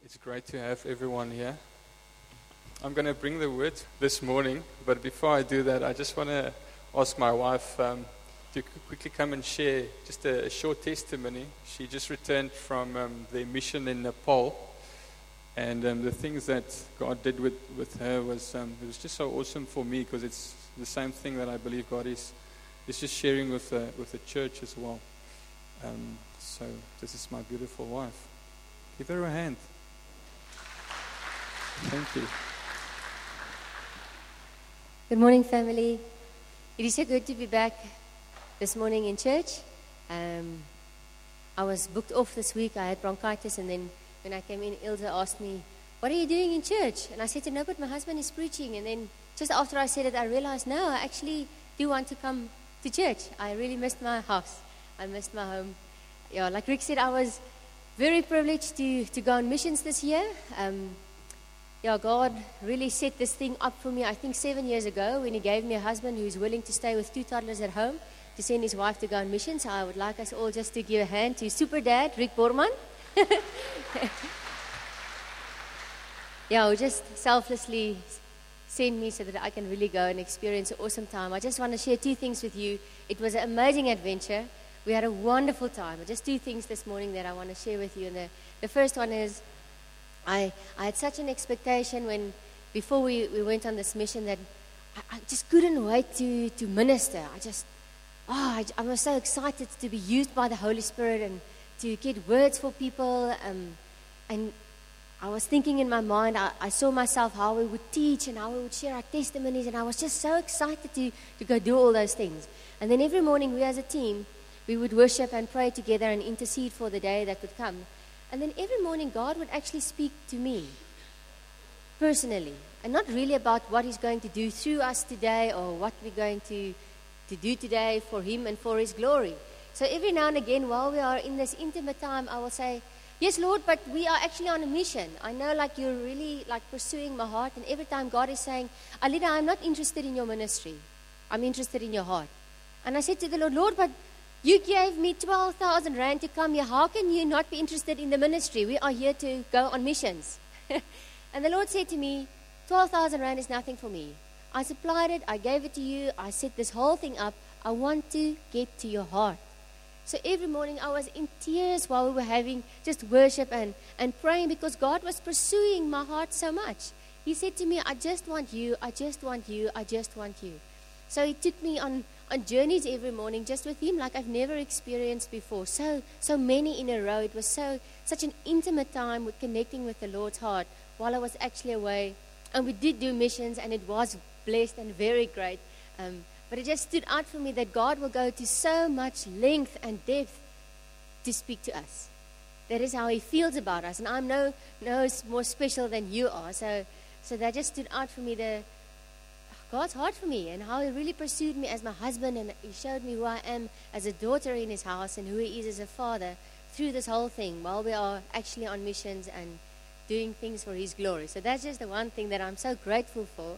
It's great to have everyone here. I'm going to bring the word this morning, but before I do that, I just want to ask my wife to quickly come and share just a short testimony. She just returned from their mission in Nepal, and the things that God did with her was it was just so awesome for me, because it's the same thing that I believe God is just sharing with the church as well. So this is my beautiful wife. Give her a hand. Thank you. Good morning, family. It is so good to be back this morning in church. I was booked off this week. I had bronchitis, and then when I came in, Ilse asked me, "What are you doing in church?" And I said to her, "No, but my husband is preaching." And then just after I said it, I realized, no, I actually do want to come to church. I really missed my house. I missed my home. Yeah, like Rick said, I was very privileged to go on missions this year. God really set this thing up for me, I think 7 years ago, when He gave me a husband who is willing to stay with 2 toddlers at home to send his wife to go on missions. So I would like us all just to give a hand to Super Dad, Rick Borman. Who just selflessly sent me so that I can really go and experience an awesome time. I just want to share 2 things with you. It was an amazing adventure. We had a wonderful time. Just 2 things this morning that I want to share with you. And the first one is, I had such an expectation before we went on this mission, that I just couldn't wait to minister. I was so excited to be used by the Holy Spirit and to get words for people. And I was thinking in my mind, I saw myself how we would teach and how we would share our testimonies, and I was just so excited to go do all those things. And then every morning we as a team, we would worship and pray together and intercede for the day that would come. And then every morning, God would actually speak to me personally, and not really about what He's going to do through us today or what we're going to do today for Him and for His glory. So every now and again, while we are in this intimate time, I will say, "Yes, Lord, but we are actually on a mission. I know you're really pursuing my heart." And every time God is saying, "Alida, I'm not interested in your ministry. I'm interested in your heart." And I said to the Lord, "Lord, but you gave me 12,000 rand to come here. How can you not be interested in the ministry? We are here to go on missions." And the Lord said to me, 12,000 rand is nothing for me. I supplied it. I gave it to you. I set this whole thing up. I want to get to your heart. So every morning I was in tears while we were having just worship and praying, because God was pursuing my heart so much. He said to me, "I just want you. I just want you. I just want you." So He took me on journeys every morning just with Him like I've never experienced before. So many in a row. It was such an intimate time with connecting with the Lord's heart while I was actually away. And we did do missions, and it was blessed and very great. But it just stood out for me that God will go to so much length and depth to speak to us. That is how He feels about us. And I'm no more special than you are. So that just stood out for me, God's heart for me, and how He really pursued me as my husband, and He showed me who I am as a daughter in His house and who He is as a father through this whole thing while we are actually on missions and doing things for His glory. So that's just the one thing that I'm so grateful for.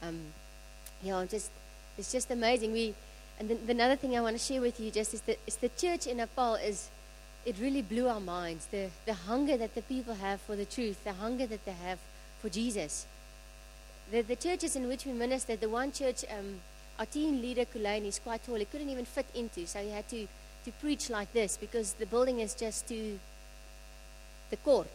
It's just amazing. And then another thing I want to share with you is the church in Nepal it really blew our minds. The hunger that the people have for the truth, the hunger that they have for Jesus. The churches in which we ministered, the one church, our team leader, Kulain, is quite tall. He couldn't even fit into, so he had to preach like this, because the building is just to the core.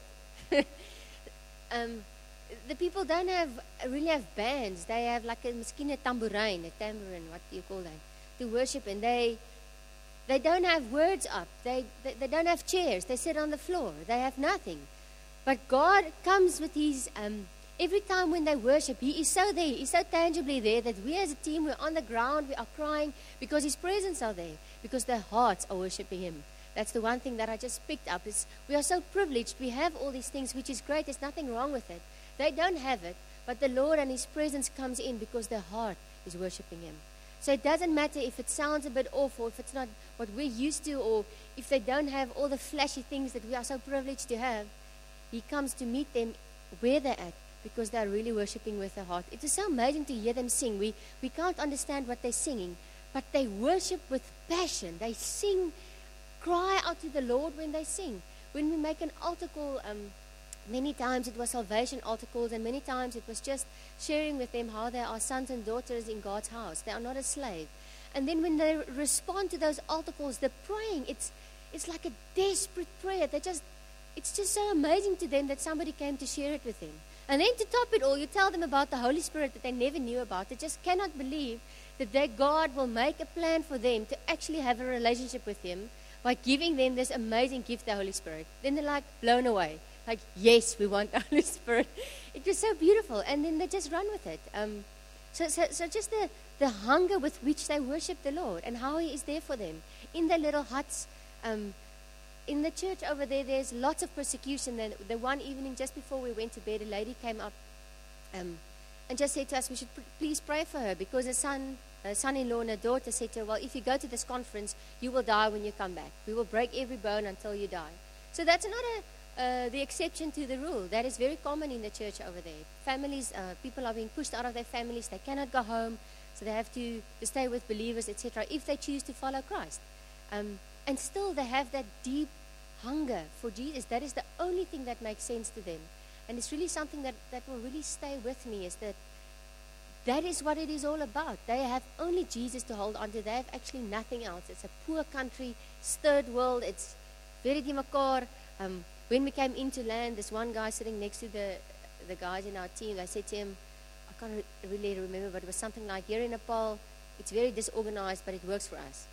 The people don't really have bands. They have miskien a tambourine, what do you call that, to worship. And they don't have words up. They don't have chairs. They sit on the floor. They have nothing. But God comes with His... Every time when they worship, He is so there. He's so tangibly there that we as a team, we're on the ground, we are crying because His presence are there, because their hearts are worshiping Him. That's the one thing that I just picked up. We are so privileged. We have all these things, which is great. There's nothing wrong with it. They don't have it, but the Lord and His presence comes in because their heart is worshiping Him. So it doesn't matter if it sounds a bit off, or if it's not what we're used to, or if they don't have all the flashy things that we are so privileged to have. He comes to meet them where they're at, because they're really worshiping with their heart. It is so amazing to hear them sing. We can't understand what they're singing, but they worship with passion. They sing, cry out to the Lord when they sing. When we make an altar call Many times it was salvation altar calls, and many times it was just sharing with them how they are sons and daughters in God's house. They are not a slave. And then when they respond to those altar calls, the praying, it's like a desperate prayer. It's just so amazing to them that somebody came to share it with them. And then to top it all, you tell them about the Holy Spirit that they never knew about. They just cannot believe that God will make a plan for them to actually have a relationship with Him by giving them this amazing gift, the Holy Spirit. Then they're like blown away. Like, yes, we want the Holy Spirit. It was so beautiful. And then they just run with it. So just the hunger with which they worship the Lord and how He is there for them. In their little huts, in the church over there, there's lots of persecution. The one evening, just before we went to bed, a lady came up and just said to us, we should please pray for her, because her son-in-law and her daughter said to her, well, if you go to this conference, you will die when you come back. We will break every bone until you die. So that's not the exception to the rule. That is very common in the church over there. Families, people are being pushed out of their families. They cannot go home, so they have to stay with believers, etc., if they choose to follow Christ. And still they have that deep hunger for Jesus. That is the only thing that makes sense to them. And it's really something that will really stay with me, is that is what it is all about. They have only Jesus to hold on to. They have actually nothing else. It's a poor country, third world. It's very die mekaar. When we came into land, this one guy sitting next to the guys in our team, I said to him, I can't really remember, but it was something like, here in Nepal, it's very disorganized, but it works for us.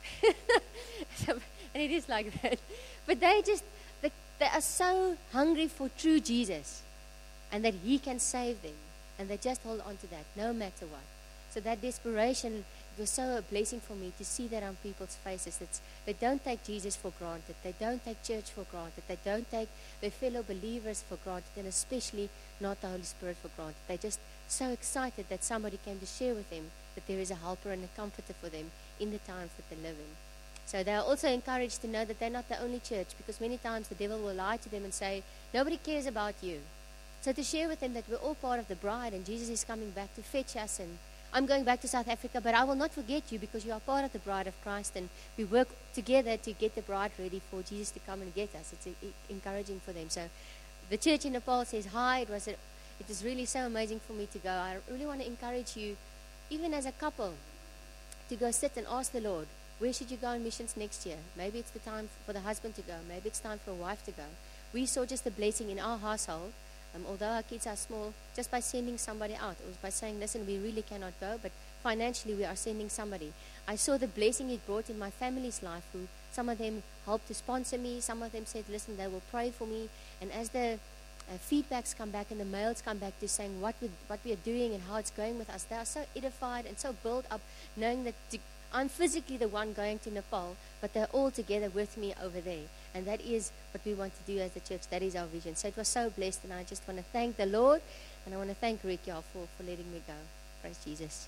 And it is like that. But they are so hungry for true Jesus, and that He can save them. And they just hold on to that, no matter what. So that desperation, it was so a blessing for me to see that on people's faces. They don't take Jesus for granted. They don't take church for granted. They don't take their fellow believers for granted, and especially not the Holy Spirit for granted. They're just so excited that somebody came to share with them that there is a helper and a comforter for them in the times that they live in. So they are also encouraged to know that they're not the only church, because many times the devil will lie to them and say, nobody cares about you. So to share with them that we're all part of the bride, and Jesus is coming back to fetch us, and I'm going back to South Africa, but I will not forget you, because you are part of the bride of Christ, and we work together to get the bride ready for Jesus to come and get us. It's encouraging for them. So the church in Nepal says hi. It was really so amazing for me to go. I really want to encourage you, even as a couple, to go sit and ask the Lord, where should you go on missions next year? Maybe it's the time for the husband to go. Maybe it's time for a wife to go. We saw just a blessing in our household. Although our kids are small, just by sending somebody out. It was by saying, listen, we really cannot go, but financially we are sending somebody. I saw the blessing it brought in my family's life, who some of them helped to sponsor me. Some of them said, listen, they will pray for me. And as the feedbacks come back and the mails come back to saying what we are doing and how it's going with us, they are so edified and so built up, knowing that I'm physically the one going to Nepal, but they're all together with me over there. And that is what we want to do as the church. That is our vision. So it was so blessed, and I just want to thank the Lord, and I want to thank Rick, y'all, for letting me go. Praise Jesus.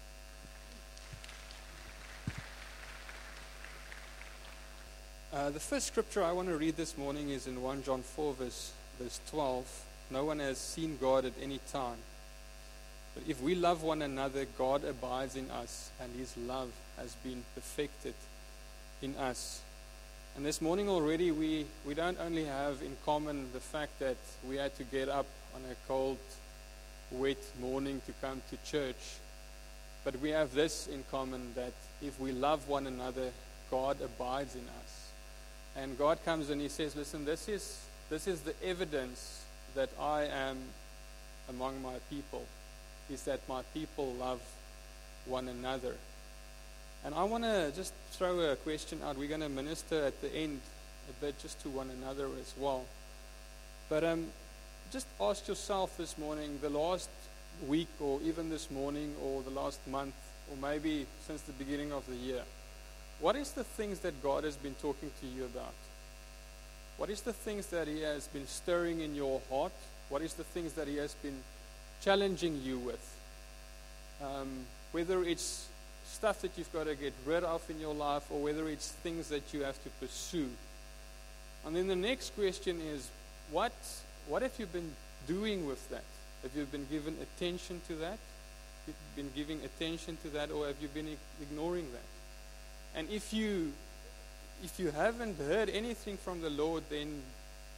The first scripture I want to read this morning is in 1 John 4, verse 12. No one has seen God at any time. But if we love one another, God abides in us, and His love has been perfected in us. And this morning already, we don't only have in common the fact that we had to get up on a cold, wet morning to come to church, but we have this in common, that if we love one another, God abides in us. And God comes and He says, listen, this is the evidence that I am among my people, is that my people love one another. And I want to just throw a question out. We're going to minister at the end a bit just to one another as well. But just ask yourself this morning, the last week, or even this morning, or the last month, or maybe since the beginning of the year, what is the things that God has been talking to you about? What is the things that He has been stirring in your heart? What is the things that He has been challenging you with? Whether it's stuff that you've got to get rid of in your life, or whether it's things that you have to pursue. And then the next question is, what have you been doing with that? Have you been given attention to that? Have you been giving attention to that, or have you been ignoring that? And if you haven't heard anything from the Lord, then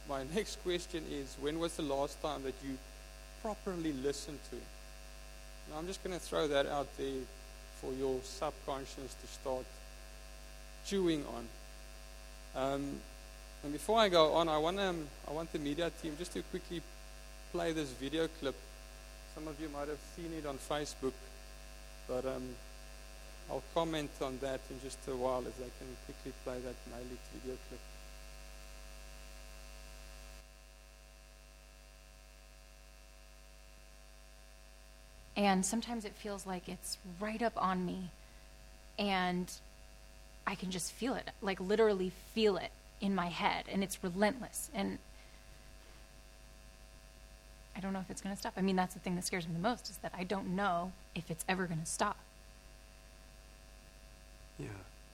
my next question is, when was the last time that you properly listened to him? Now, I'm just going to throw that out there for your subconscious to start chewing on. And before I go on, I want the media team just to quickly play this video clip. Some of you might have seen it on Facebook, but I'll comment on that in just a while if they can quickly play that Nail It video clip. And sometimes it feels like it's right up on me, and I can just feel it, like literally feel it in my head, and it's relentless. And I don't know if it's going to stop. I mean, that's the thing that scares me the most, is that I don't know if it's ever going to stop. Yeah.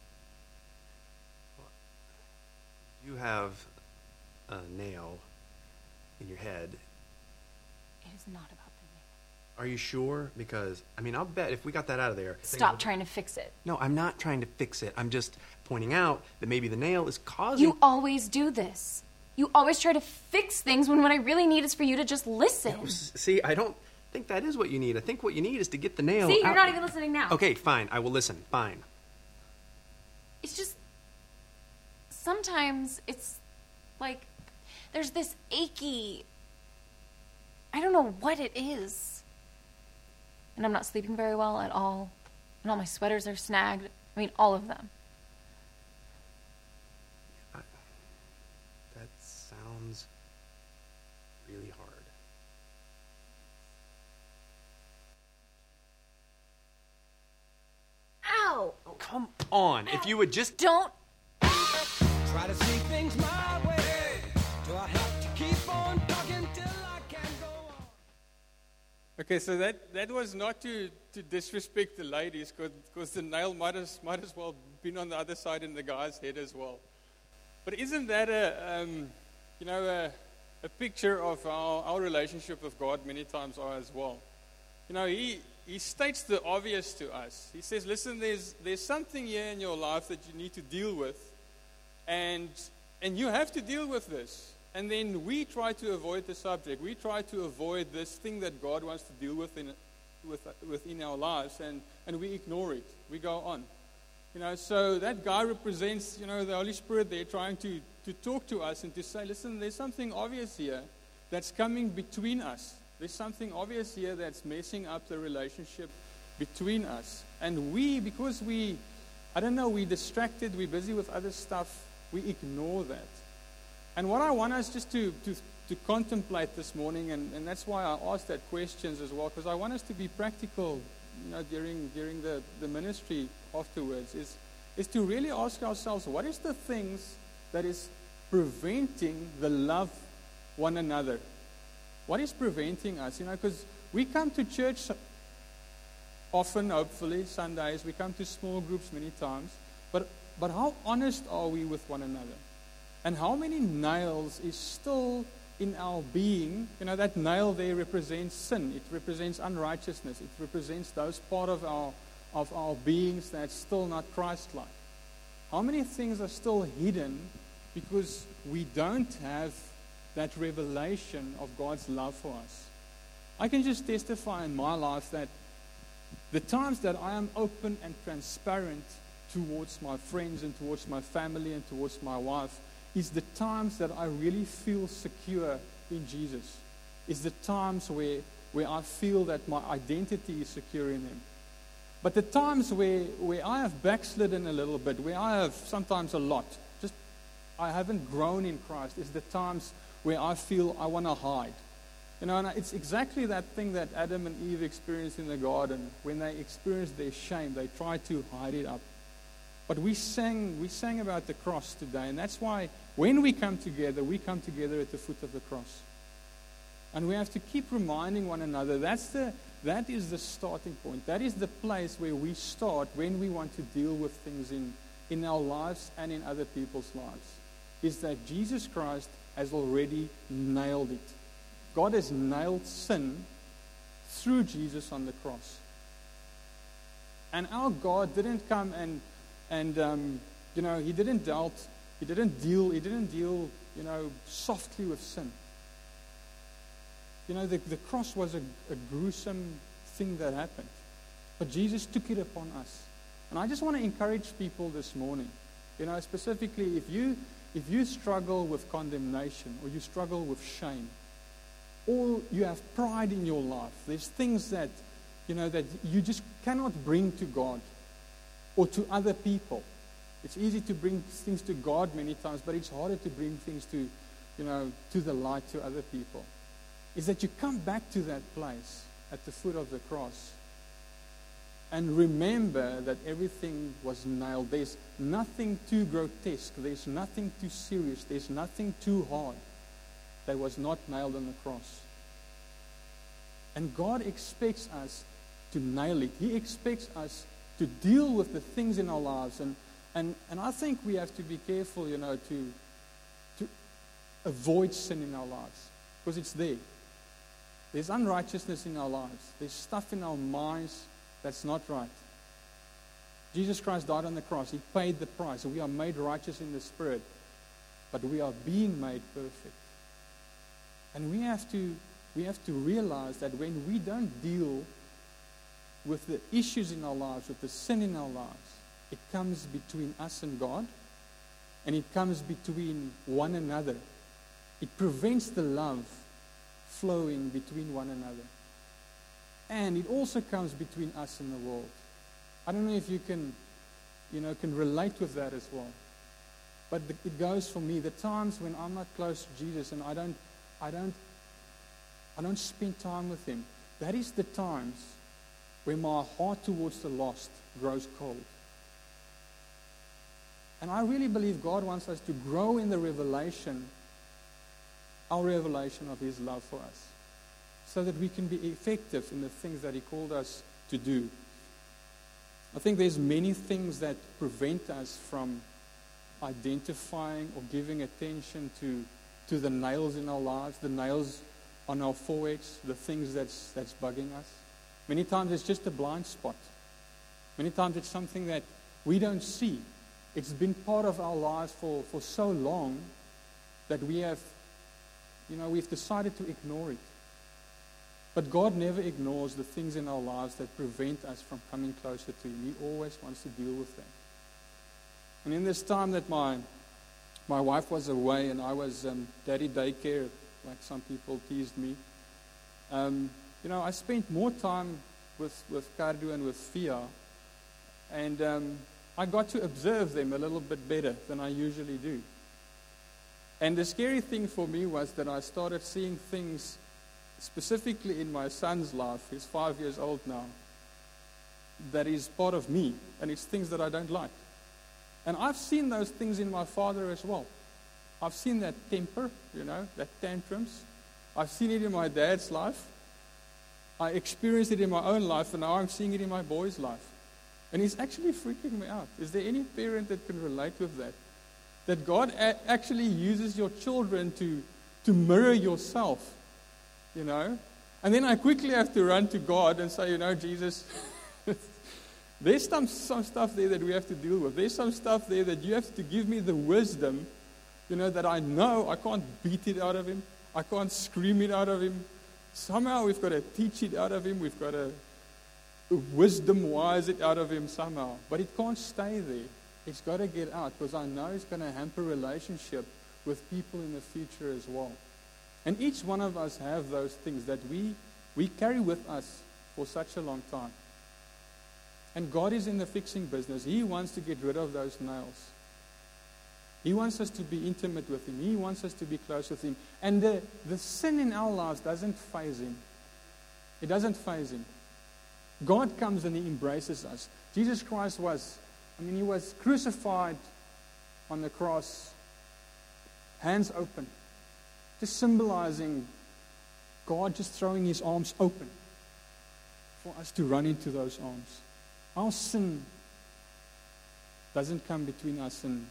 Well, you have a nail in your head. It is not about the nail. Are you sure? Because, I mean, I'll bet if we got that out of there... Stop trying to fix it. No, I'm not trying to fix it. I'm just pointing out that maybe the nail is causing... You always do this. You always try to fix things when what I really need is for you to just listen. No, see, I don't think that is what you need. I think what you need is to get the nail See, you're out. not even listening now. Okay, fine. I will listen. Fine. It's just... Sometimes it's like there's this achy... I don't know what it is. And I'm not sleeping very well at all. And all my sweaters are snagged. I mean, all of them. That sounds really hard. Ow! Oh, come on. If you would just... Don't... Try to see things my way. Do I have to keep on talking till I can go on? Okay, so that was not to disrespect the ladies, because the nail might as well been on the other side in the guy's head as well. But isn't that a picture of our relationship with God many times are as well? You know, he states the obvious to us. He says, listen, there's something here in your life that you need to deal with, and you have to deal with this. And then we try to avoid the subject. We try to avoid this thing that God wants to deal with within our lives, and we ignore it. We go on. You know, so that guy represents, the Holy Spirit there trying to talk to us and to say, listen, there's something obvious here that's coming between us. There's something obvious here that's messing up the relationship between us. And because we're distracted, we're busy with other stuff, we ignore that. And what I want us just to contemplate this morning, and that's why I asked that questions as well, because I want us to be practical, during the ministry afterwards, is to really ask ourselves, what is the things that is preventing the love one another? What is preventing us? Because we come to church often, hopefully, Sundays. We come to small groups many times. But how honest are we with one another? And how many nails is still in our being? That nail there represents sin. It represents unrighteousness. It represents those part of our beings that's still not Christ-like. How many things are still hidden because we don't have that revelation of God's love for us? I can just testify in my life that the times that I am open and transparent towards my friends and towards my family and towards my wife is the times that I really feel secure in Jesus. Is the times where I feel that my identity is secure in Him. But the times where I have backslidden a little bit, where I have sometimes a lot, just I haven't grown in Christ, is the times where I feel I want to hide. And it's exactly that thing that Adam and Eve experienced in the garden. When they experienced their shame, they tried to hide it up. But we sang about the cross today, and that's why when we come together at the foot of the cross. And we have to keep reminding one another, that is the starting point. That is the place where we start when we want to deal with things in our lives and in other people's lives. Is that Jesus Christ has already nailed it. God has nailed sin through Jesus on the cross. And our God didn't come and he didn't deal softly with sin. The cross was a gruesome thing that happened. But Jesus took it upon us. And I just want to encourage people this morning, specifically if you struggle with condemnation or you struggle with shame, or you have pride in your life, there's things that you just cannot bring to God or to other people. It's easy to bring things to God many times, but it's harder to bring things to the light to other people. Is that you come back to that place at the foot of the cross and remember that everything was nailed. There's nothing too grotesque. There's nothing too serious. There's nothing too hard that was not nailed on the cross. And God expects us to nail it. He expects us to deal with the things in our lives. And I think we have to be careful, to avoid sin in our lives. Because it's there. There's unrighteousness in our lives. There's stuff in our minds that's not right. Jesus Christ died on the cross. He paid the price. We are made righteous in the Spirit. But we are being made perfect. And we have to realize that when we don't deal with the issues in our lives, with the sin in our lives, it comes between us and God, and it comes between one another. It prevents the love flowing between one another. And it also comes between us and the world. I don't know if you can relate with that as well. But it goes for me. The times when I'm not close to Jesus and I don't spend time with Him, that is the times when my heart towards the lost grows cold. And I really believe God wants us to grow in the revelation, our revelation of His love for us, so that we can be effective in the things that He called us to do. I think there's many things that prevent us from identifying or giving attention to the nails in our lives, the nails on our foreheads, the things that's bugging us. Many times it's just a blind spot. Many times it's something that we don't see. It's been part of our lives for so long that we've decided to ignore it. But God never ignores the things in our lives that prevent us from coming closer to Him. He always wants to deal with them. And in this time that my wife was away and I was daddy daycare, like some people teased me, I spent more time with Cardo and with Fia, and I got to observe them a little bit better than I usually do. And the scary thing for me was that I started seeing things specifically in my son's life. He's 5 years old now. That is part of me, and it's things that I don't like. And I've seen those things in my father as well. I've seen that temper, that tantrums. I've seen it in my dad's life. I experienced it in my own life, and now I'm seeing it in my boy's life. And it's actually freaking me out. Is there any parent that can relate with that? That God actually uses your children to mirror yourself, And then I quickly have to run to God and say, Jesus, there's some stuff there that we have to deal with. There's some stuff there that you have to give me the wisdom, that I know I can't beat it out of him. I can't scream it out of him. Somehow we've got to teach it out of him. We've got to wisdom-wise it out of him somehow. But it can't stay there. It's got to get out, because I know it's going to hamper relationship with people in the future as well. And each one of us have those things that we carry with us for such a long time. And God is in the fixing business. He wants to get rid of those nails. He wants us to be intimate with Him. He wants us to be close with Him. And the sin in our lives doesn't faze Him. It doesn't faze Him. God comes and He embraces us. Jesus Christ He was crucified on the cross, hands open, just symbolizing God just throwing His arms open for us to run into those arms. Our sin doesn't come between us and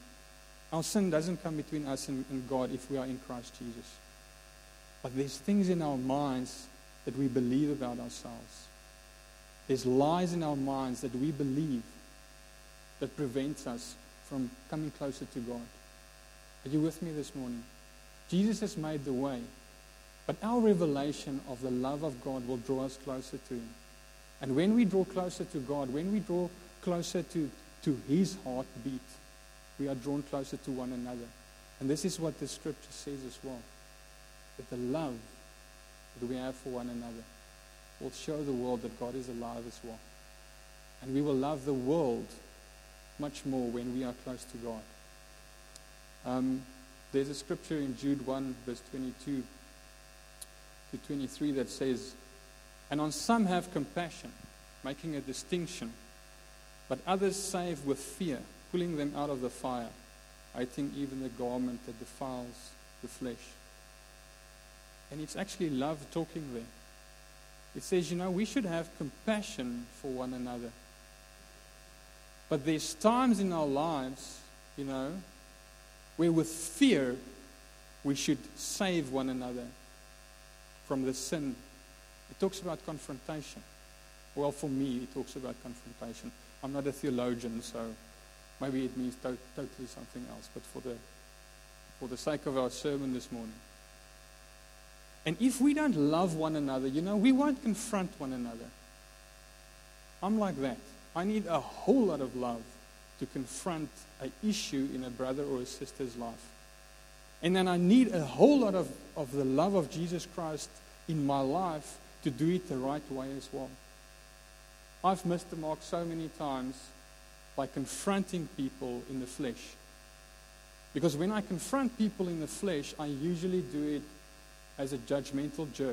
God if we are in Christ Jesus. But there's things in our minds that we believe about ourselves. There's lies in our minds that we believe that prevents us from coming closer to God. Are you with me this morning? Jesus has made the way. But our revelation of the love of God will draw us closer to Him. And when we draw closer to God, when we draw closer to His heartbeat, we are drawn closer to one another. And this is what the Scripture says as well. That the love that we have for one another will show the world that God is alive as well. And we will love the world much more when we are close to God. There's a scripture in Jude 1, verse 22 to 23 that says, "And on some have compassion, making a distinction, but others save with fear, pulling them out of the fire, hating even the garment that defiles the flesh." And it's actually love talking there. It says, we should have compassion for one another. But there's times in our lives, where with fear we should save one another from the sin. It talks about confrontation. Well, for me, it talks about confrontation. I'm not a theologian, so maybe it means totally something else. But for the sake of our sermon this morning. And if we don't love one another, we won't confront one another. I'm like that. I need a whole lot of love to confront an issue in a brother or a sister's life. And then I need a whole lot of the love of Jesus Christ in my life to do it the right way as well. I've missed the mark so many times by confronting people in the flesh. Because when I confront people in the flesh, I usually do it as a judgmental jerk.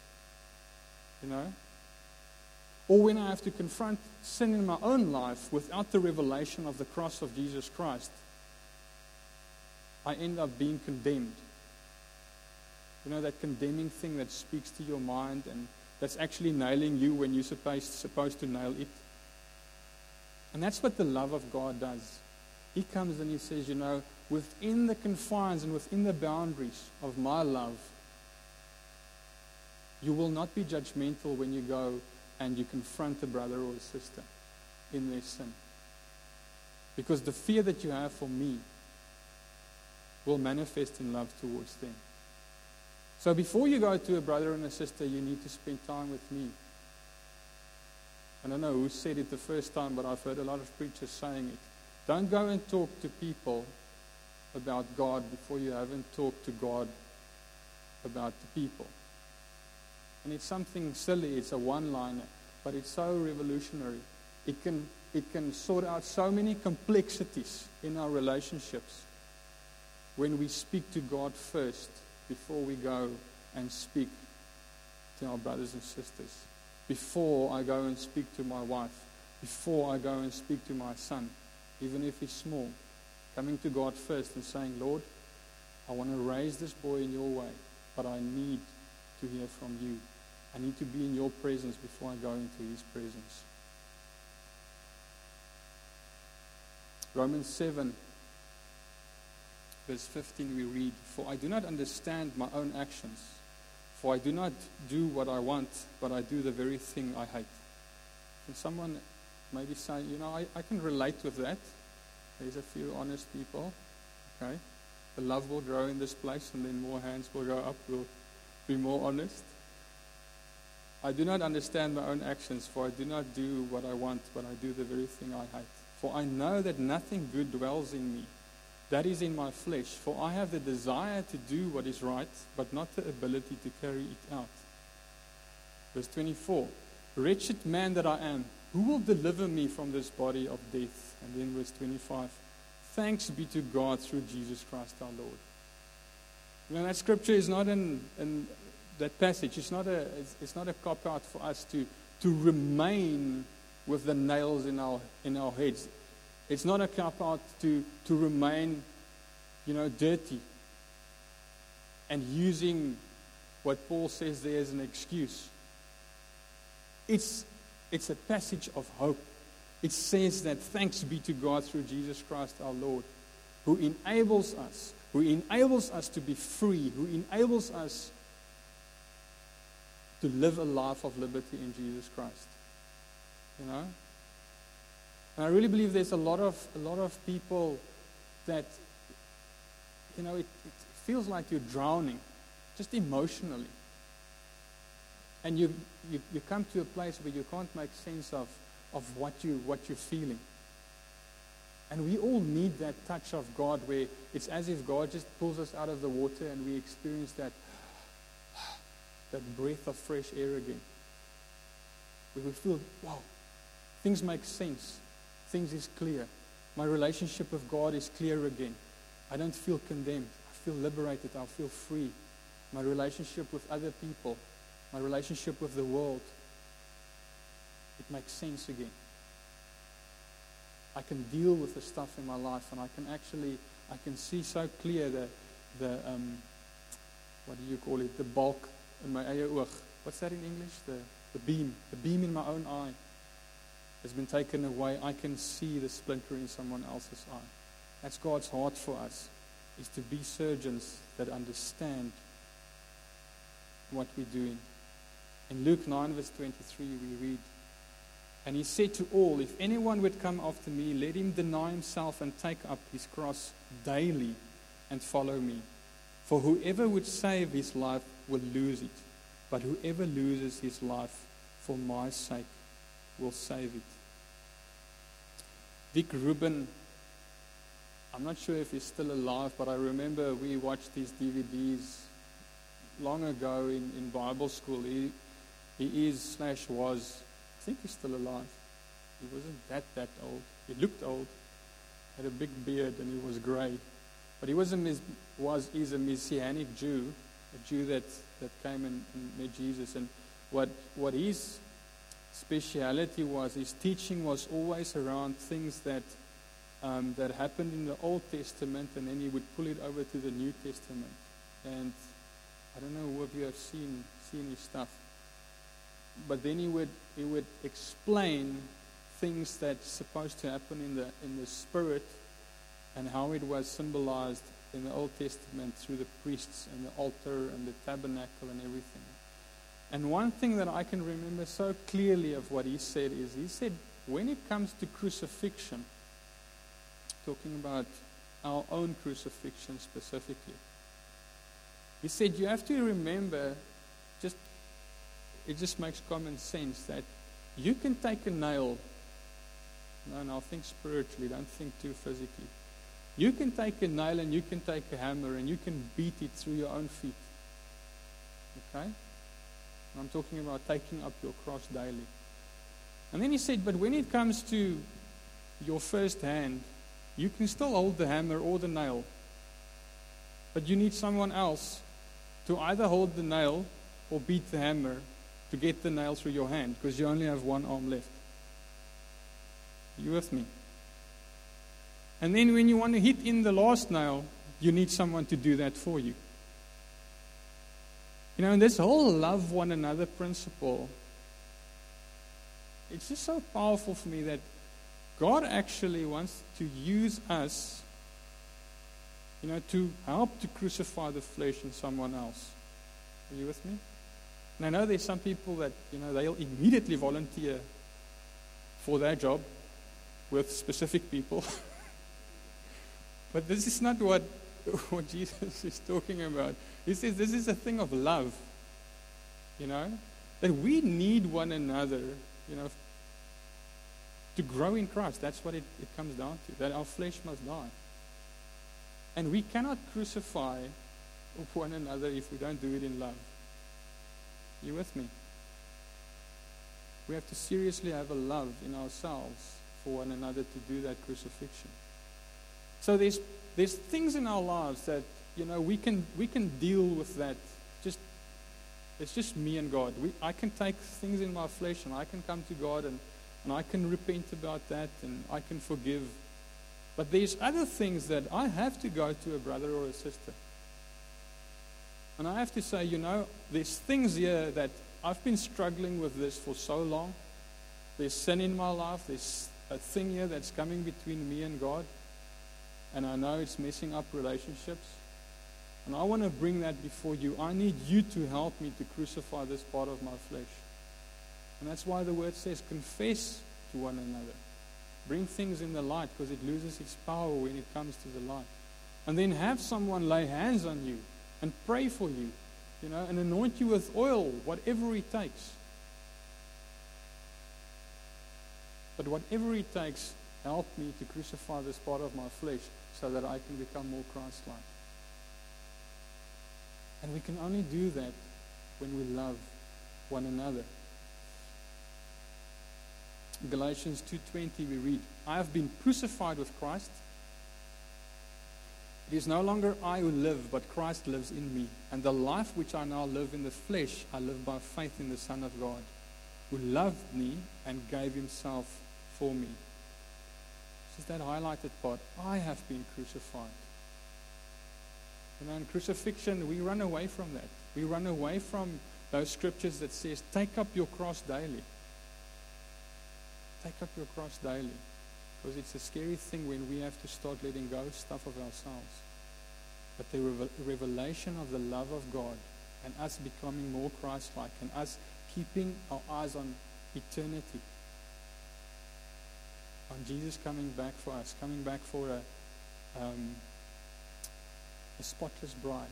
Or when I have to confront sin in my own life without the revelation of the cross of Jesus Christ, I end up being condemned. That condemning thing that speaks to your mind and that's actually nailing you when you're supposed to nail it. And that's what the love of God does. He comes and He says, within the confines and within the boundaries of my love, you will not be judgmental when you go and you confront a brother or a sister in their sin. Because the fear that you have for me will manifest in love towards them. So before you go to a brother and a sister, you need to spend time with me. I don't know who said it the first time, but I've heard a lot of preachers saying it. Don't go and talk to people about God before you haven't talked to God about the people. And it's something silly, it's a one-liner, but it's so revolutionary. It can sort out so many complexities in our relationships when we speak to God first before we go and speak to our brothers and sisters. Before I go and speak to my wife. Before I go and speak to my son, even if he's small. Coming to God first and saying, Lord, I want to raise this boy in your way, but I need to hear from you. I need to be in your presence before I go into his presence. Romans 7, verse 15 we read, "For I do not understand my own actions, for I do not do what I want, but I do the very thing I hate." Can someone maybe say, I can relate with that. There's a few honest people. Okay, the love will grow in this place and then more hands will go up. We'll be more honest. I do not understand my own actions, for I do not do what I want, but I do the very thing I hate. For I know that nothing good dwells in me, that is in my flesh. For I have the desire to do what is right, but not the ability to carry it out. Verse 24, "Wretched man that I am, who will deliver me from this body of death?" And then verse 25, "Thanks be to God through Jesus Christ our Lord." That scripture is not in that passage. It's not a cop-out for us to remain with the nails in our heads. It's not a cop-out to remain, dirty and using what Paul says there as an excuse. It's a passage of hope. It says that thanks be to God through Jesus Christ our Lord, who enables us to be free, who enables us to live a life of liberty in Jesus Christ. And I really believe there's a lot of people that, feels like you're drowning, just emotionally. And you come to a place where you can't make sense of what you're feeling. And we all need that touch of God where it's as if God just pulls us out of the water and we experience that breath of fresh air again. Where we feel, wow, things make sense. Things is clear. My relationship with God is clear again. I don't feel condemned. I feel liberated. I feel free. My relationship with other people, my relationship with the world, it makes sense again. I can deal with the stuff in my life, and I can see so clear the what do you call it? The bulk in my eie oog. What's that in English? The beam in my own eye has been taken away. I can see the splinter in someone else's eye. That's God's heart for us, is to be surgeons that understand what we're doing. In Luke 9 verse 23 we read, "And he said to all, if anyone would come after me, let him deny himself and take up his cross daily and follow me. For whoever would save his life will lose it, but whoever loses his life for my sake will save it." Dick Rubin, I'm not sure if he's still alive, but I remember we watched these DVDs long ago in Bible school. He is/was, I think he's still alive. He wasn't that old. He looked old, had a big beard, and he was grey. But he is a Messianic Jew, a Jew that came and met Jesus. And what his speciality was, his teaching was always around things that happened in the Old Testament, and then he would pull it over to the New Testament. And I don't know who of you have seen his stuff. But then he would explain things that's supposed to happen in the spirit, and how it was symbolized in the Old Testament through the priests and the altar and the tabernacle and everything. And one thing that I can remember so clearly of what he said is, he said, when it comes to crucifixion, talking about our own crucifixion specifically, he said you have to remember, it just makes common sense, that you can take a nail. No, think spiritually, don't think too physically. You can take a nail and you can take a hammer and you can beat it through your own feet. Okay? I'm talking about taking up your cross daily. And then he said, but when it comes to your first hand, you can still hold the hammer or the nail. But you need someone else to either hold the nail or beat the hammer to get the nail through your hand, because you only have one arm left. You with me? And then when you want to hit in the last nail, you need someone to do that for you. You know, and this whole love one another principle, it's just so powerful for me that God actually wants to use us, to help to crucify the flesh in someone else. Are you with me? And I know there's some people that, they'll immediately volunteer for their job with specific people. But this is not what Jesus is talking about. He says this is a thing of love, that we need one another, to grow in Christ. That's what it comes down to, that our flesh must die. And we cannot crucify one another if we don't do it in love. You with me? We have to seriously have a love in ourselves for one another to do that crucifixion. So there's things in our lives that we can deal with that. It's just me and God. I can take things in my flesh and I can come to God and I can repent about that and I can forgive. But there's other things that I have to go to a brother or a sister. And I have to say, there's things here that I've been struggling with this for so long. There's sin in my life. There's a thing here that's coming between me and God. And I know it's messing up relationships. And I want to bring that before you. I need you to help me to crucify this part of my flesh. And that's why the word says, confess to one another. Bring things in the light, because it loses its power when it comes to the light. And then have someone lay hands on you and pray for you, and anoint you with oil, whatever it takes. But whatever it takes, help me to crucify this part of my flesh so that I can become more Christ-like. And we can only do that when we love one another. In Galatians 2:20 we read, I have been crucified with Christ. It is no longer I who live, but Christ lives in me. And the life which I now live in the flesh, I live by faith in the Son of God, who loved me and gave himself for me. This is that highlighted part. I have been crucified. In crucifixion, we run away from that. We run away from those scriptures that says, take up your cross daily. Take up your cross daily. Because it's a scary thing when we have to start letting go of stuff of ourselves. But the revelation of the love of God and us becoming more Christ-like and us keeping our eyes on eternity, on Jesus coming back for us, coming back for a spotless bride.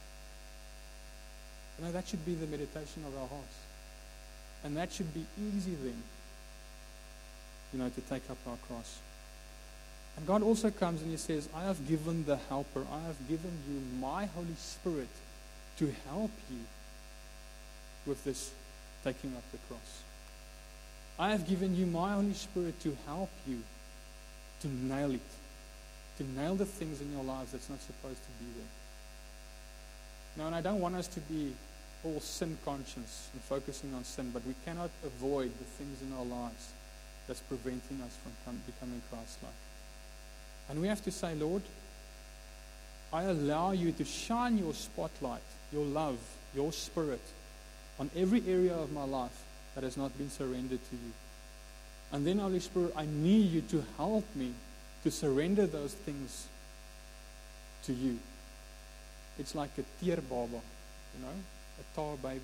That should be the meditation of our hearts. And that should be easy then, to take up our cross. And God also comes and he says, I have given the helper, I have given you my Holy Spirit to help you with this taking up the cross. I have given you my Holy Spirit to help you to nail it, to nail the things in your lives that's not supposed to be there. Now, and I don't want us to be all sin conscious and focusing on sin, but we cannot avoid the things in our lives that's preventing us from becoming Christ-like. And we have to say, Lord, I allow you to shine your spotlight, your love, your spirit on every area of my life that has not been surrendered to you. And then, Holy Spirit, I need you to help me to surrender those things to you. It's like a tear baba, a tar baby.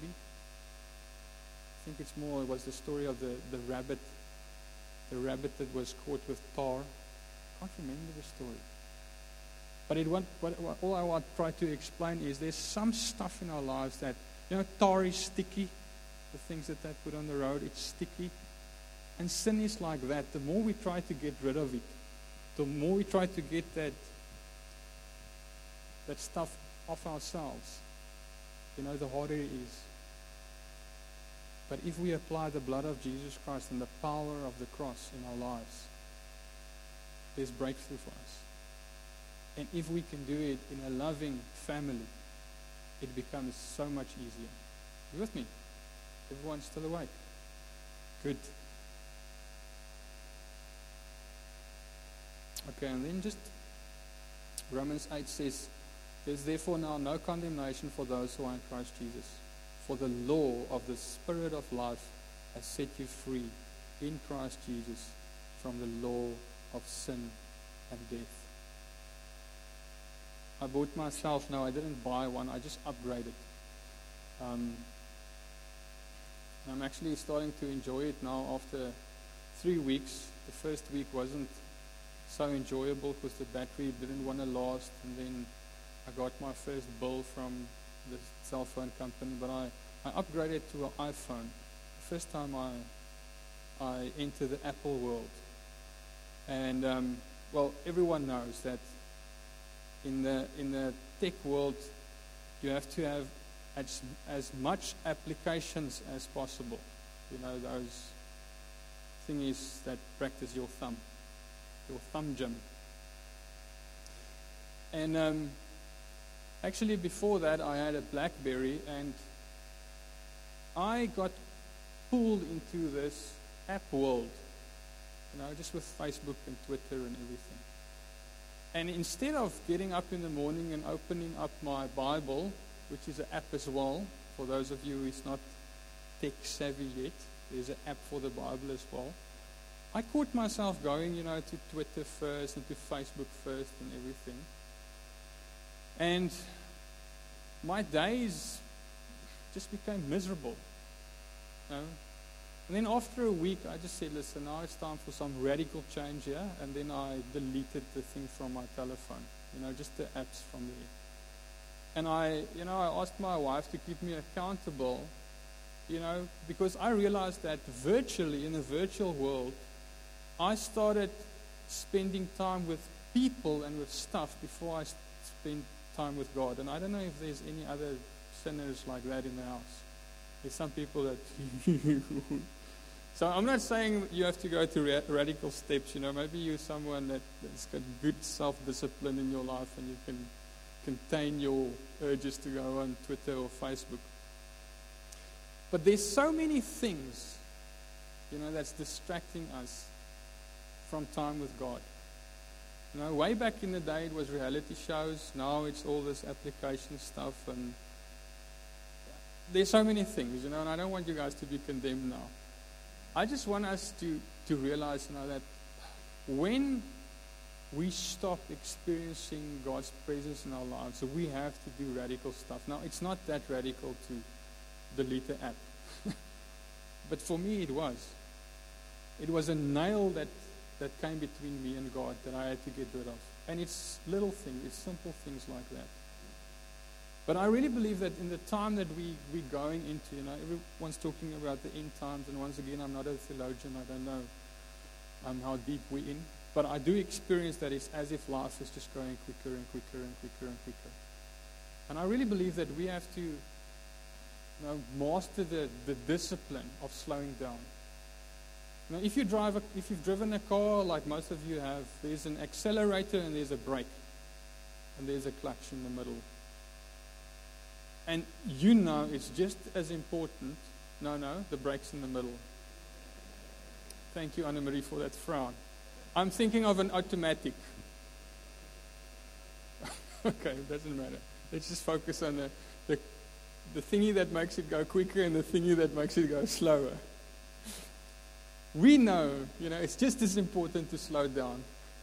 I think it was the story of the rabbit that was caught with tar. I can't remember the story. But all I want to try to explain is there's some stuff in our lives that, tar is sticky. The things that they put on the road, it's sticky. And sin is like that. The more we try to get rid of it, the more we try to get that stuff off ourselves, the harder it is. But if we apply the blood of Jesus Christ and the power of the cross in our lives, there's breakthrough for us. And if we can do it in a loving family, it becomes so much easier. You with me? Everyone's still awake? Good. Okay, and then just Romans 8 says, there's therefore now no condemnation for those who are in Christ Jesus. For the law of the Spirit of life has set you free in Christ Jesus from the law of sin and death. I bought myself, no, I didn't buy one, I just upgraded. I'm actually starting to enjoy it now after 3 weeks. The first week wasn't so enjoyable because the battery didn't want to last, and then I got my first bill from the cell phone company, but I upgraded to an iPhone. The first time I entered the Apple world. And everyone knows that in the tech world, you have to have as much applications as possible. Those thingies that practice your thumb gym. And actually before that, I had a BlackBerry, and I got pulled into this app world, just with Facebook and Twitter and everything. And instead of getting up in the morning and opening up my Bible, which is an app as well, for those of you who's not tech savvy yet, there's an app for the Bible as well. I caught myself going, to Twitter first and to Facebook first and everything. And my days just became miserable. And then after a week, I just said, listen, now it's time for some radical change here. And then I deleted the thing from my telephone. just the apps from there. And I asked my wife to keep me accountable, because I realized that virtually, in the virtual world, I started spending time with people and with stuff before I spent time with God. And I don't know if there's any other sinners like that in the house. There's some people that... So I'm not saying you have to go to radical steps. Maybe you're someone that's got good self-discipline in your life and you can contain your urges to go on Twitter or Facebook. But there's so many things, that's distracting us from time with God. Way back in the day it was reality shows. Now it's all this application stuff, and there's so many things, and I don't want you guys to be condemned now. I just want us to realize, that when we stop experiencing God's presence in our lives, so we have to do radical stuff. Now, it's not that radical to delete the app. But for me, it was. It was a nail that came between me and God that I had to get rid of. And it's little things, it's simple things like that. But I really believe that in the time that we're going into, everyone's talking about the end times, and once again, I'm not a theologian, I don't know how deep we're in. But I do experience that it's as if life is just going quicker and quicker and quicker and quicker. And I really believe that we have to master the discipline of slowing down. If you've driven a car like most of you have, there's an accelerator and there's a brake. And there's a clutch in the middle. And it's just as important. No, the brake's in the middle. Thank you, Anna-Marie, for that frown. I'm thinking of an automatic. Okay, it doesn't matter. Let's just focus on the thingy that makes it go quicker and the thingy that makes it go slower. We know, it's just as important to slow down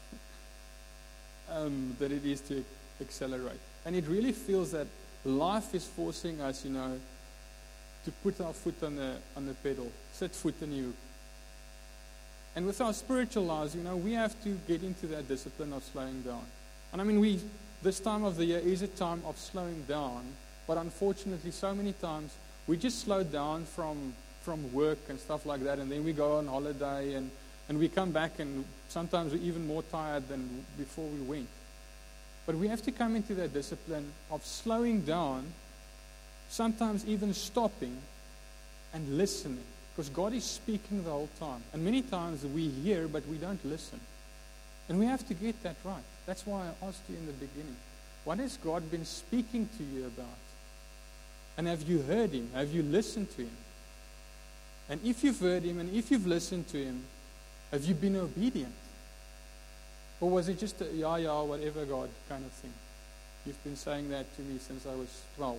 than it is to accelerate. And it really feels that life is forcing us, to put our foot on the pedal, set foot in you. And with our spiritual lives, we have to get into that discipline of slowing down. And this time of the year is a time of slowing down, but unfortunately, so many times we just slow down from work and stuff like that, and then we go on holiday and we come back and sometimes we're even more tired than before we went. But we have to come into that discipline of slowing down, sometimes even stopping and listening, because God is speaking the whole time. And many times we hear, but we don't listen. And we have to get that right. That's why I asked you in the beginning, what has God been speaking to you about? And have you heard Him? Have you listened to Him? And if you've heard Him and if you've listened to Him, have you been obedient? Or was it just a whatever God kind of thing? You've been saying that to me since I was 12.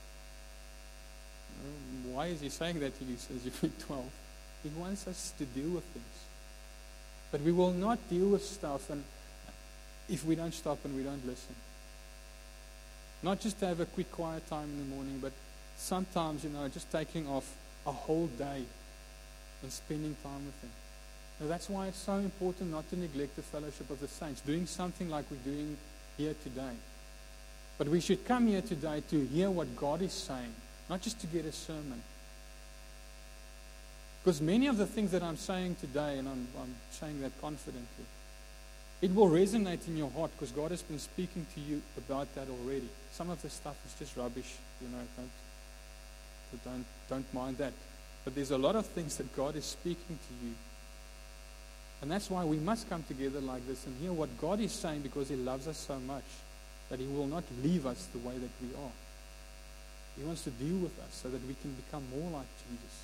Why is He saying that to you since you were 12? He wants us to deal with things. But we will not deal with stuff if we don't stop and we don't listen. Not just to have a quick quiet time in the morning, but sometimes, just taking off a whole day and spending time with Him. Now, that's why it's so important not to neglect the fellowship of the saints, doing something like we're doing here today. But we should come here today to hear what God is saying, not just to get a sermon. Because many of the things that I'm saying today, and I'm saying that confidently, it will resonate in your heart because God has been speaking to you about that already. Some of the stuff is just rubbish, don't mind that. But there's a lot of things that God is speaking to you. And that's why we must come together like this and hear what God is saying, because He loves us so much that He will not leave us the way that we are. He wants to deal with us so that we can become more like Jesus.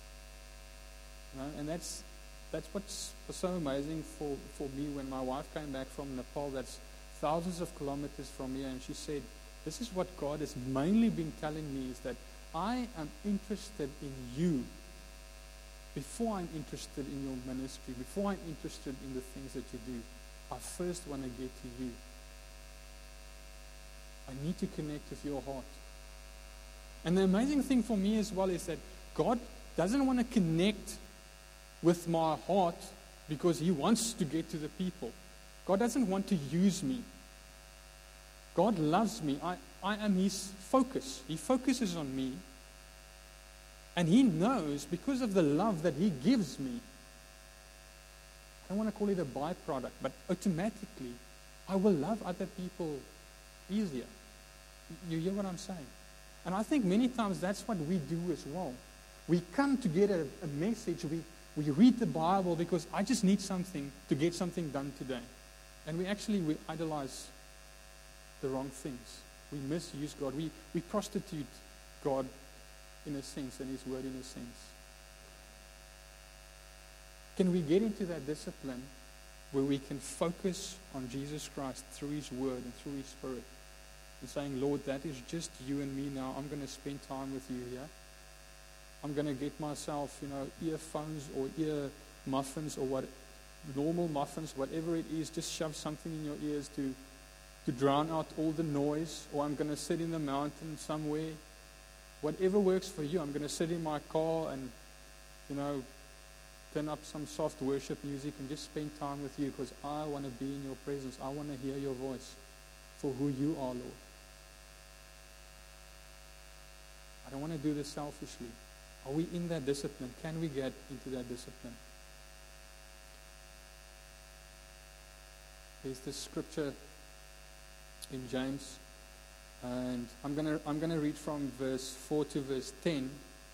And that's what's so amazing for me when my wife came back from Nepal. That's thousands of kilometers from here, and she said, this is what God has mainly been telling me, is that I am interested in you before I'm interested in your ministry, before I'm interested in the things that you do. I first want to get to you. I need to connect with your heart. And the amazing thing for me as well is that God doesn't want to connect with my heart because He wants to get to the people. God doesn't want to use me. God loves me. I am His focus. He focuses on me. And He knows, because of the love that He gives me, I don't want to call it a byproduct, but automatically, I will love other people easier. You hear what I'm saying? And I think many times that's what we do as well. We come to get a message. We read the Bible because I just need something to get something done today. And we idolize the wrong things. We misuse God. We prostitute God in a sense and His word in a sense. Can we get into that discipline where we can focus on Jesus Christ through His word and through His Spirit? And saying, Lord, that is just you and me now. I'm going to spend time with you here. I'm going to get myself, earphones or ear muffins or what, normal muffins, whatever it is, just shove something in your ears to drown out all the noise. Or I'm going to sit in the mountain somewhere. Whatever works for you. I'm going to sit in my car and, turn up some soft worship music and just spend time with you because I want to be in your presence. I want to hear your voice for who you are, Lord. I don't want to do this selfishly. Are we in that discipline? Can we get into that discipline? There's this scripture in James, and I'm gonna read from verse 4 to verse 10.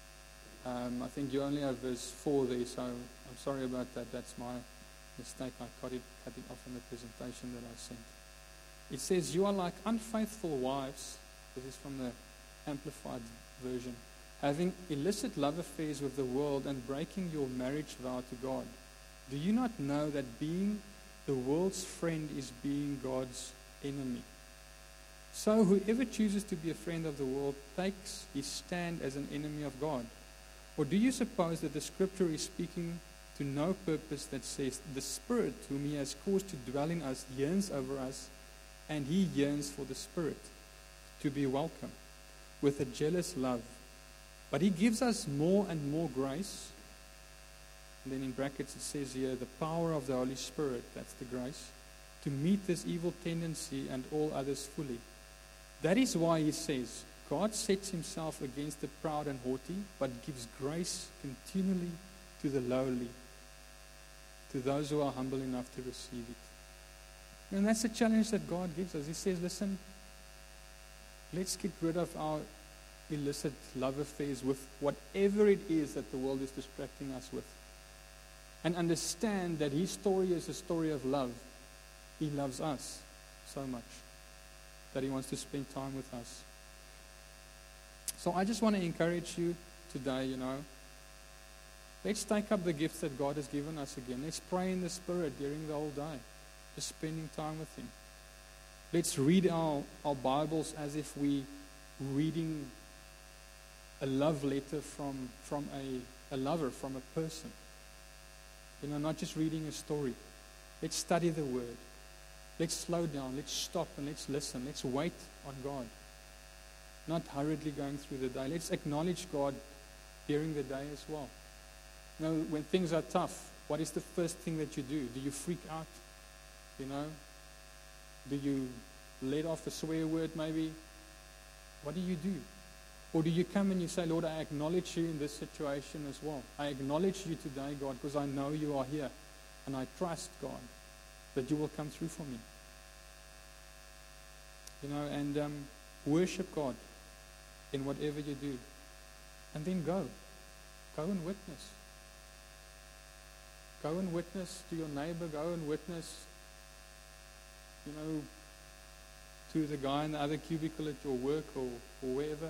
I think you only have verse 4 there, so I'm sorry about that. That's my mistake. I cut it off in the presentation that I sent. It says, "You are like unfaithful wives." This is from the Amplified Version. "Having illicit love affairs with the world and breaking your marriage vow to God. Do you not know that being the world's friend is being God's enemy? So whoever chooses to be a friend of the world takes his stand as an enemy of God. Or do you suppose that the scripture is speaking to no purpose that says, the Spirit whom He has caused to dwell in us yearns over us, and He yearns for the Spirit to be welcome with a jealous love. But He gives us more and more grace." And then in brackets it says here, "the power of the Holy Spirit," that's the grace, "to meet this evil tendency and all others fully. That is why He says, God sets Himself against the proud and haughty, but gives grace continually to the lowly, to those who are humble enough to receive it." And that's the challenge that God gives us. He says, listen, let's get rid of our illicit love affairs with whatever it is that the world is distracting us with. And understand that His story is a story of love. He loves us so much that He wants to spend time with us. So I just want to encourage you today, let's take up the gifts that God has given us again. Let's pray in the Spirit during the whole day, just spending time with Him. Let's read our Bibles as if we're reading a love letter from a lover, from a person. Not just reading a story. Let's study the Word. Let's slow down. Let's stop and let's listen. Let's wait on God. Not hurriedly going through the day. Let's acknowledge God during the day as well. When things are tough, what is the first thing that you do? Do you freak out? Do you let off a swear word maybe? What do you do? Or do you come and you say, Lord, I acknowledge you in this situation as well. I acknowledge you today, God, because I know you are here. And I trust, God, that you will come through for me. And worship God in whatever you do. And then go. Go and witness. Go and witness to your neighbor. Go and witness, to the guy in the other cubicle at your work or wherever.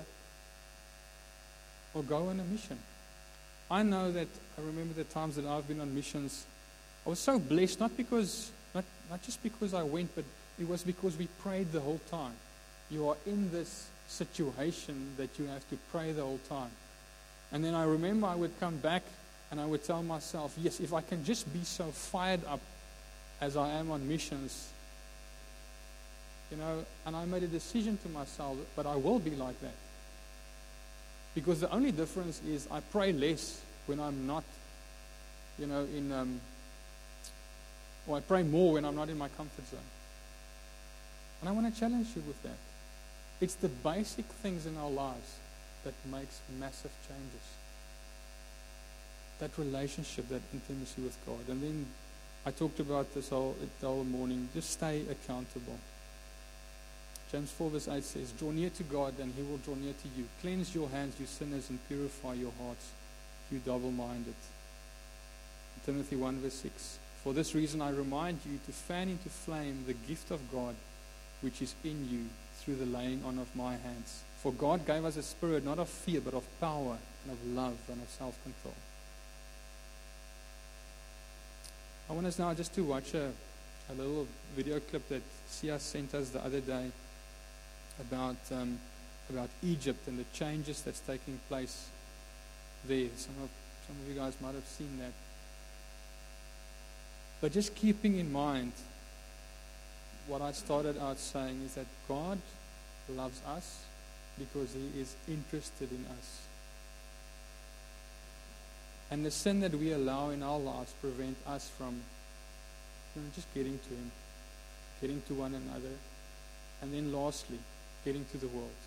Or go on a mission. I know that, I remember the times that I've been on missions. I was so blessed, not just because I went, but it was because we prayed the whole time. You are in this situation that you have to pray the whole time. And then I remember I would come back and I would tell myself, yes, if I can just be so fired up as I am on missions, and I made a decision to myself, but I will be like that. Because the only difference is I pray less when I'm not, or I pray more when I'm not in my comfort zone. And I want to challenge you with that. It's the basic things in our lives that makes massive changes. That relationship, that intimacy with God. And then I talked about this the whole morning. Just stay accountable. James 4 verse 8 says, draw near to God and He will draw near to you. Cleanse your hands, you sinners, and purify your hearts, you double-minded. Timothy 1 verse 6. For this reason I remind you to fan into flame the gift of God which is in you through the laying on of my hands. For God gave us a spirit not of fear but of power and of love and of self-control. I want us now just to watch a little video clip that Sia sent us the other day about Egypt and the changes that's taking place there. Some of you guys might have seen that. But just keeping in mind what I started out saying is that God loves us because He is interested in us. And the sin that we allow in our lives prevent us from just getting to Him, getting to one another, and then lastly, getting to the world.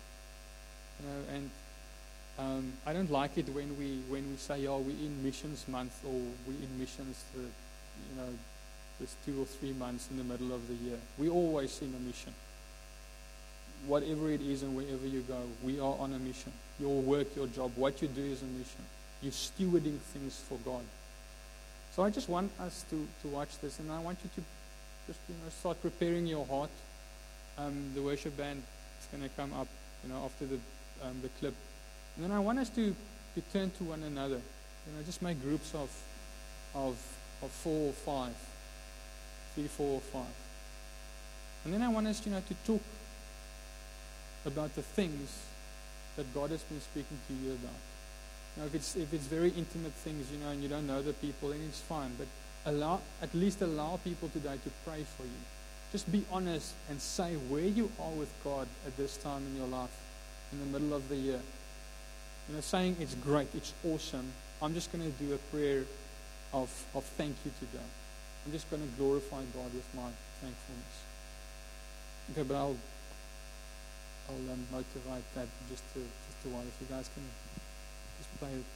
And I don't like it when we say, "Oh, we're in missions month," or we're in missions for, this 2 or 3 months in the middle of the year. We're always in a mission. Whatever it is and wherever you go, we are on a mission. Your work, your job, what you do is a mission. You're stewarding things for God. So I just want us to watch this, and I want you to just start preparing your heart. The worship band is going to come up, after the clip, and then I want us to turn to one another. Just make groups of 4 or 5, 3, 4 or 5, and then I want us, to talk about the things that God has been speaking to you about. If it's very intimate things, and you don't know the people, then it's fine. But at least allow people today to pray for you. Just be honest and say where you are with God at this time in your life, in the middle of the year. Saying it's great, it's awesome. I'm just going to do a prayer of thank you today. I'm just going to glorify God with my thankfulness. Okay, but I'll motivate that just to while. If you guys can just play it.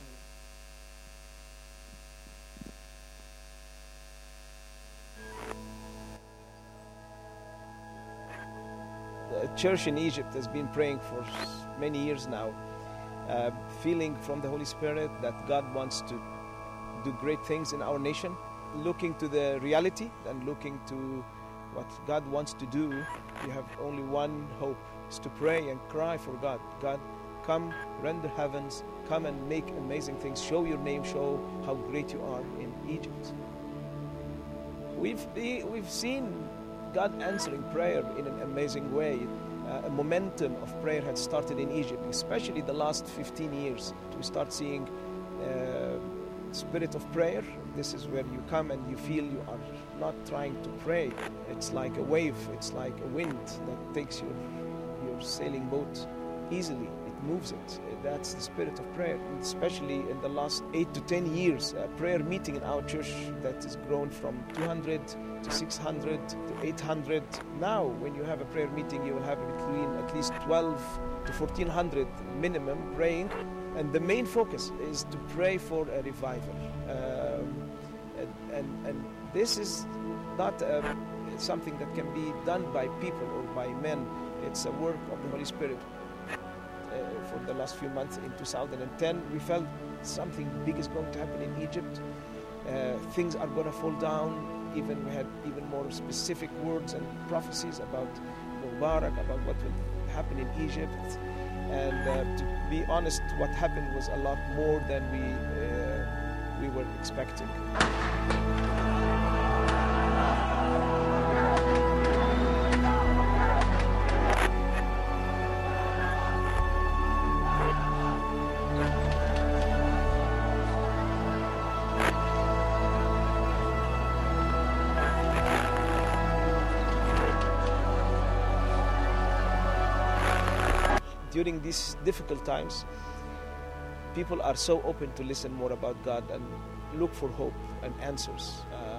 The church in Egypt has been praying for many years now, feeling from the Holy Spirit that God wants to do great things in our nation, looking to the reality and looking to what God wants to do. You have only one hope, is to pray and cry for God. God, come, rend the heavens, come and make amazing things. Show your name, show how great you are in Egypt. We've seen God answering prayer in an amazing way. A momentum of prayer had started in Egypt, especially the last 15 years. We start seeing spirit of prayer. This is where you come and you feel you are not trying to pray. It's like a wave, it's like a wind that takes your sailing boat easily. It moves it. That's the spirit of prayer. And especially in the last 8 to 10 years, a prayer meeting in our church that has grown from 200 to 600 to 800. Now, when you have a prayer meeting, you will have between at least 12 to 1400 minimum praying. And the main focus is to pray for a revival. And this is not something that can be done by people or by men. It's a work of the Holy Spirit. For the last few months in 2010, we felt something big is going to happen in Egypt. Things are going to fall down. We had even more specific words and prophecies about Mubarak, about what will happen in Egypt. And to be honest, what happened was a lot more than we were expecting. During these difficult times, people are so open to listen more about God and look for hope and answers.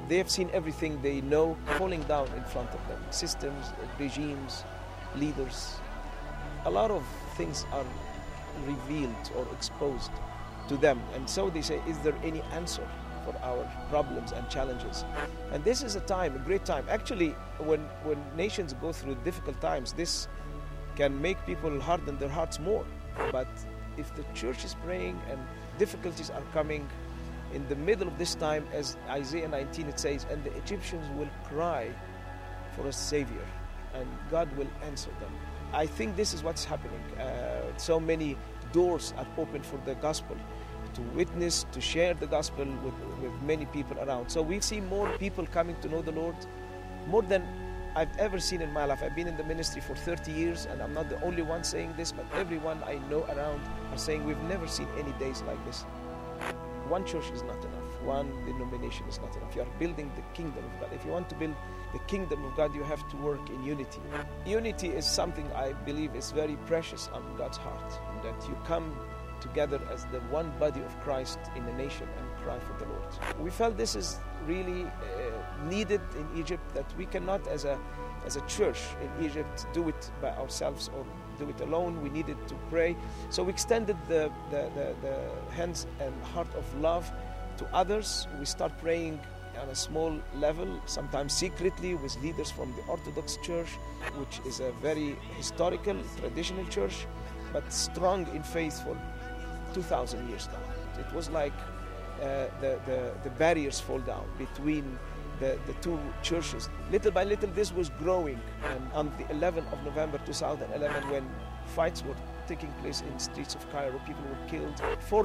They have seen everything they know falling down in front of them. Systems, regimes, leaders. A lot of things are revealed or exposed to them. And so they say, is there any answer for our problems and challenges? And this is a time, a great time. Actually, when nations go through difficult times, this can make people harden their hearts more. But if the church is praying and difficulties are coming, in the middle of this time, as Isaiah 19 it says, and the Egyptians will cry for a savior, and God will answer them. I think this is what's happening. So many doors are open for the gospel, to witness, to share the gospel with many people around. So we see more people coming to know the Lord, more than I've ever seen in my life. I've been in the ministry for 30 years, and I'm not the only one saying this, but everyone I know around are saying we've never seen any days like this. One church is not enough. One denomination is not enough. You are building the kingdom of God. If you want to build the kingdom of God, you have to work in unity. Unity is something I believe is very precious on God's heart, that you come together as the one body of Christ in the nation and cry for the Lord. We felt this is really needed in Egypt, that we cannot as a church in Egypt do it by ourselves or do it alone. We needed to pray. So we extended the hands and heart of love to others. We start praying on a small level, sometimes secretly, with leaders from the Orthodox Church, which is a very historical, traditional church, but strong in faith for 2,000 years now. It was like the barriers fall down between the two churches. Little by little, this was growing. And on the 11th of November 2011, when fights were taking place in the streets of Cairo, people were killed.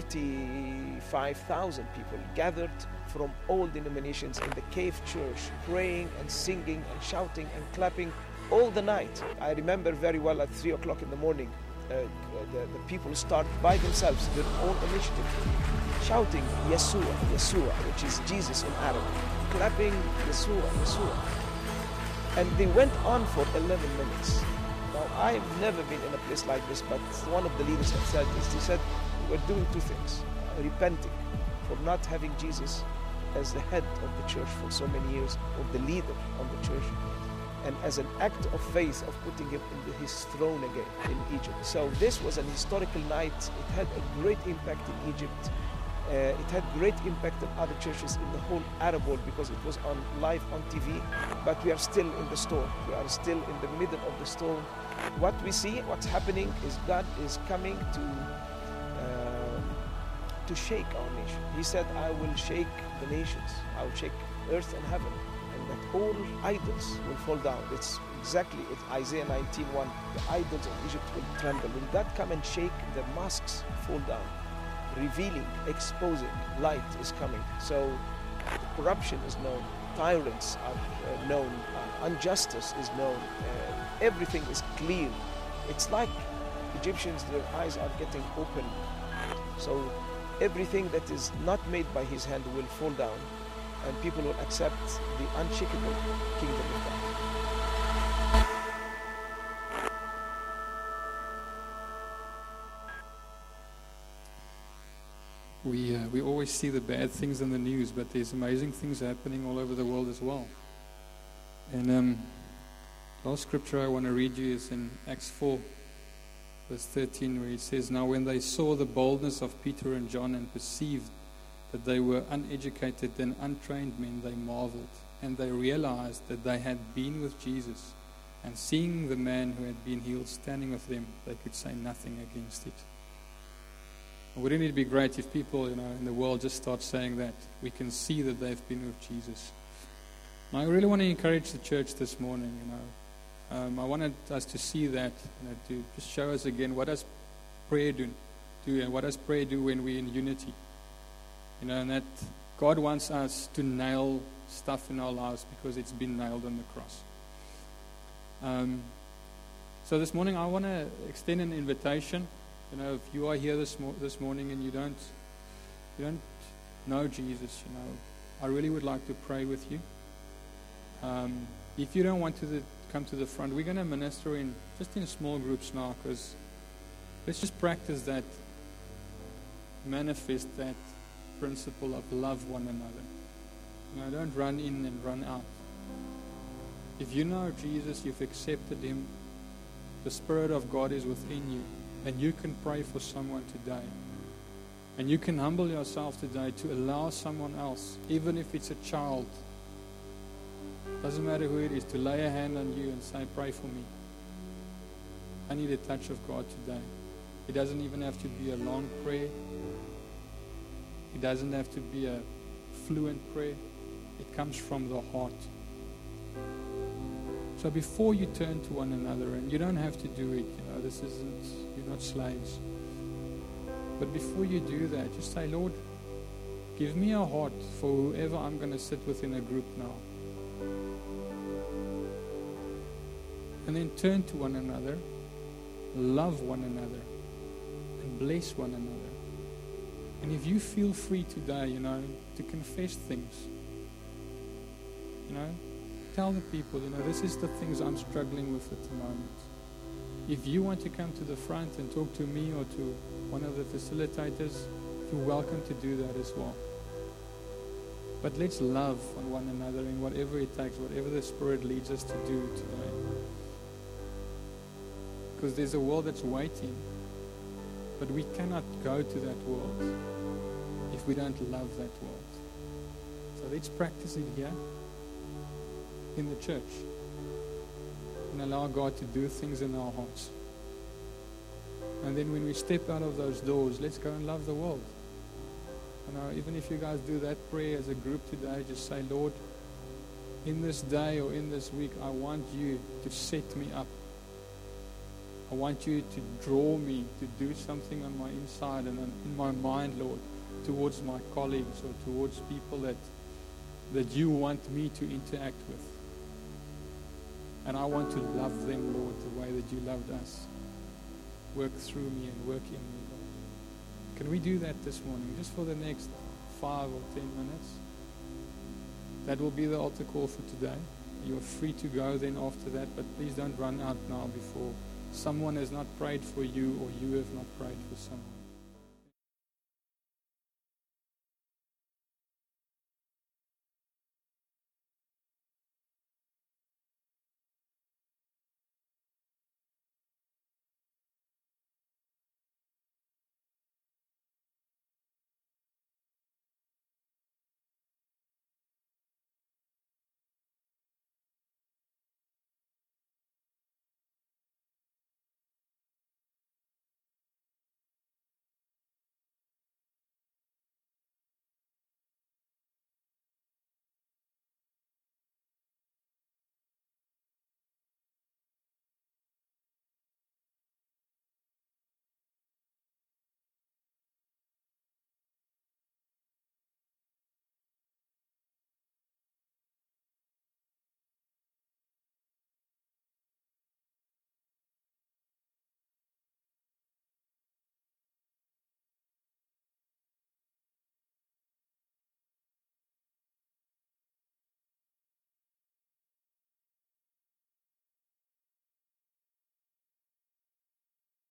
45,000 people gathered from all denominations in the cave church, praying and singing and shouting and clapping all the night. I remember very well at 3 o'clock in the morning, the people start by themselves, their own initiative, shouting Yeshua, Yeshua, which is Jesus in Arabic, clapping Yeshua, Yeshua. And they went on for 11 minutes. Now, I've never been in a place like this, but one of the leaders had said this. He said, we're doing two things. Repenting for not having Jesus as the head of the church for so many years, or the leader of the church, and as an act of faith of putting him in his throne again in Egypt. So this was an historical night. It had a great impact in Egypt. It had great impact on other churches in the whole Arab world, because it was on live on TV. But we are still in the storm. We are still in the middle of the storm. What we see, what's happening, is God is coming to shake our nation. He said, I will shake the nations. I will shake earth and heaven, and that all idols will fall down. It's Isaiah 19:1. The idols of Egypt will tremble. When God come and shake, the mosques fall down, revealing, exposing, light is coming. So corruption is known, tyrants are known, injustice is known, everything is clear. It's like Egyptians, their eyes are getting open. So everything that is not made by his hand will fall down, and people will accept the unshakable kingdom of God. We always see the bad things in the news, but there's amazing things happening all over the world as well. And last scripture I want to read you is in Acts 4, verse 13, where it says, Now when they saw the boldness of Peter and John and perceived that they were uneducated and untrained men, they marveled, and they realized that they had been with Jesus. And seeing the man who had been healed standing with them, they could say nothing against it. Wouldn't it be great if people, in the world just start saying that? We can see that they've been with Jesus. And I really want to encourage the church this morning, I wanted us to see that, to just show us again, what does prayer do, and what does prayer do when we're in unity? And that God wants us to nail stuff in our lives because it's been nailed on the cross. So this morning I want to extend an invitation. If you are here this morning and you don't know Jesus, I really would like to pray with you. If you don't want to come to the front, we're going to minister in small groups now, because let's just practice that, manifest that principle of love one another. You know, don't run in and run out. If you know Jesus, you've accepted Him, the Spirit of God is within you, and you can pray for someone today. And you can humble yourself today to allow someone else, even if it's a child, doesn't matter who it is, to lay a hand on you and say, pray for me. I need a touch of God today. It doesn't even have to be a long prayer. It doesn't have to be a fluent prayer. It comes from the heart. So before you turn to one another, and you don't have to do it, you're not slaves. But before you do that, just say, Lord, give me a heart for whoever I'm going to sit with in a group now. And then turn to one another, love one another, and bless one another. And if you feel free today, to confess things, tell the people, this is the things I'm struggling with at the moment. If you want to come to the front and talk to me or to one of the facilitators, you're welcome to do that as well. But let's love on one another in whatever it takes, whatever the Spirit leads us to do today. Because there's a world that's waiting, but we cannot go to that world if we don't love that world. So let's practice it here in the church and allow God to do things in our hearts. And then when we step out of those doors, let's go and love the world. Even if you guys do that prayer as a group today, just say, Lord, in this day or in this week, I want you to set me up. I want you to draw me to do something on my inside and in my mind, Lord, towards my colleagues or towards people that you want me to interact with. And I want to love them, Lord, the way that you loved us. Work through me and work in me, Lord. Can we do that this morning, just for the next 5 or 10 minutes? That will be the altar call for today. You're free to go then after that, but please don't run out now before someone has not prayed for you or you have not prayed for someone.